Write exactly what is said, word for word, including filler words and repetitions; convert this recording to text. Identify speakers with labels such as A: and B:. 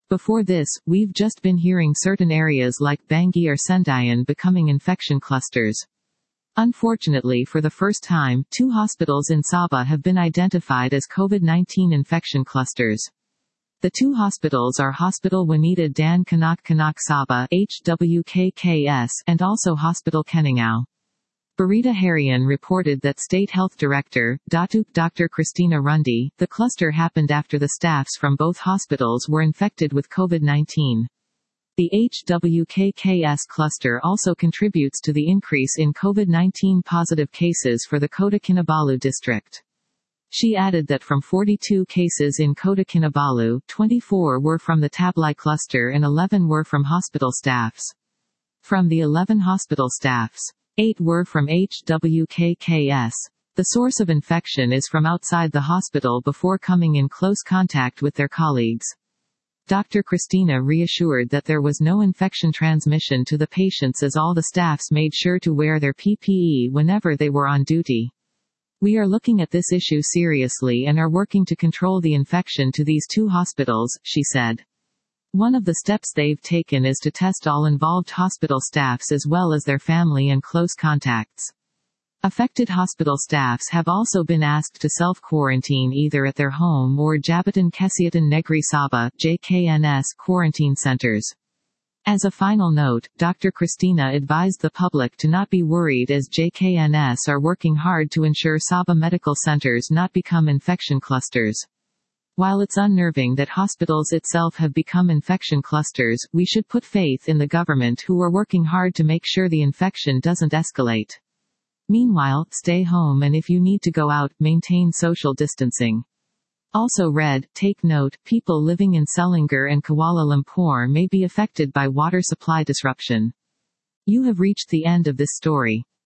A: Before this, we've just been hearing certain areas like Bangui or Sendayan becoming infection clusters. Unfortunately, for the first time, two hospitals in Sabah have been identified as COVID nineteen infection clusters. The two hospitals are Hospital Wanita Dan Kanak Kanak Sabah H W K K S and also Hospital Keningau. Berita Harian reported that State Health Director, Datuk Doctor Christina Rundi, the cluster happened after the staffs from both hospitals were infected with COVID nineteen. The H W K K S cluster also contributes to the increase in COVID nineteen positive cases for the Kota Kinabalu district. She added that from forty-two cases in Kota Kinabalu, twenty-four were from the Tablay cluster and eleven were from hospital staffs. From the eleven hospital staffs, eight were from H W K K S. The source of infection is from outside the hospital before coming in close contact with their colleagues. Doctor Christina reassured that there was no infection transmission to the patients as all the staffs made sure to wear their P P E whenever they were on duty. We are looking at this issue seriously and are working to control the infection to these two hospitals, she said. One of the steps they've taken is to test all involved hospital staffs as well as their family and close contacts. Affected hospital staffs have also been asked to self-quarantine either at their home or Jabatan Kesehatan Negeri Sabah J K N S quarantine centers. As a final note, Doctor Christina advised the public to not be worried as J K N S are working hard to ensure Sabah medical centers not become infection clusters. While it's unnerving that hospitals itself have become infection clusters, we should put faith in the government who are working hard to make sure the infection doesn't escalate. Meanwhile, stay home and if you need to go out, maintain social distancing. Also read, take note, people living in Selangor and Kuala Lumpur may be affected by water supply disruption. You have reached the end of this story.